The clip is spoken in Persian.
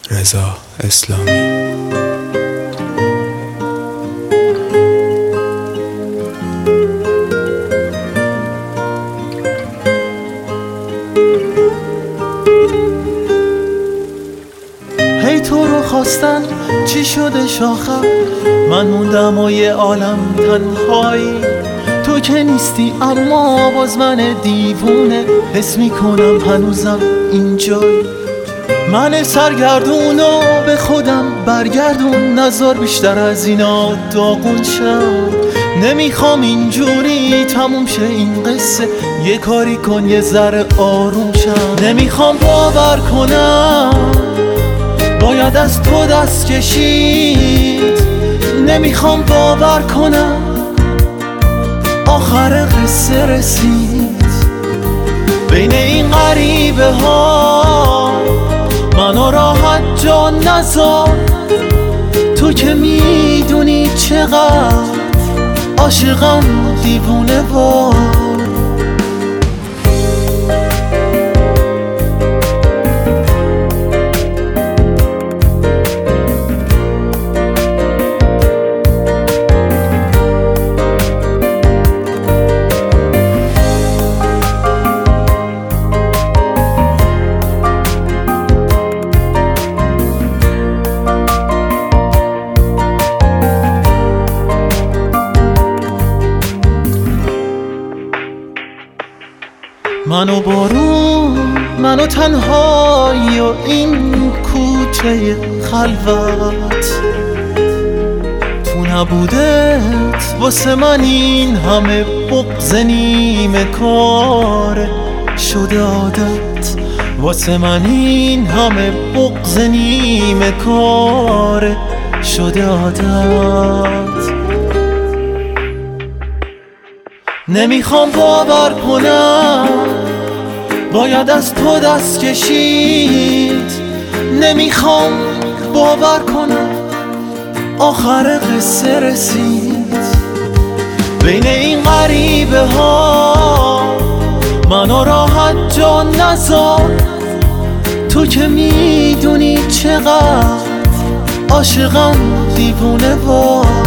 رضا اسلامی. هی تو رو خواستن چی شده شاخم، من موندم و یه عالم تنهایی. تو که نیستی اما باز من دیوونه حس میکنم هنوزم اینجایی. من سرگردونو به خودم برگردون، نذار بیشتر از اینا داغون شم. نمیخوام اینجوری تموم شه این قصه، یه کاری کن یه ذره آروم شم. نمیخوام باور کنم باید از تو دست کشید، نمیخوام باور کنم آخر قصه رسید. بین این غریبه ها منو راحت جا نذار، تو که میدونی چقدر عاشقم دیوونه وار. منو بارون، منو تنهایی و این کوچه خلوت، تو نبودت واسه من این همه بغض نیمه کاره شده عادت. واسه من این همه بغض نیمه کاره شده عادت. نمیخوام باور کنم باید از تو دست کشید، نمیخوام باور کنم آخر قصه رسید. بین این غریبه ها منو راحت جا نذار، تو که میدونی چقدر عاشقم دیوونه وار.